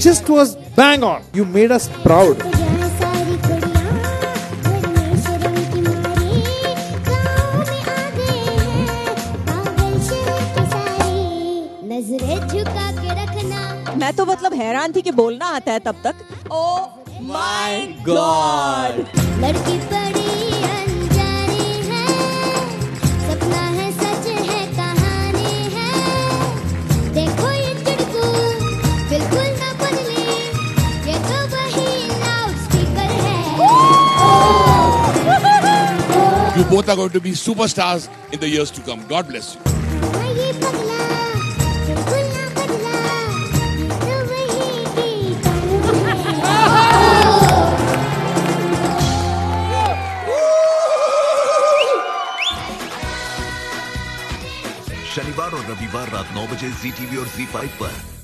just was bang on. You made us proud. मैं तो मतलब हैरान थी कि बोलना आता है तब तक। Oh my God. लड़की बड़ी अनजानी है, सपना है सच है कहानी है। देखो ये चिड़कू बिल्कुल ना बदली, ये तो वही लाउड स्पीकर है। You both are going to be superstars in the years to come. God bless you. ये पगला बिल्कुल ना बदला, ये तो वही शनिवार और रविवार रात 9 बजे ZTV और ZEE5 पर।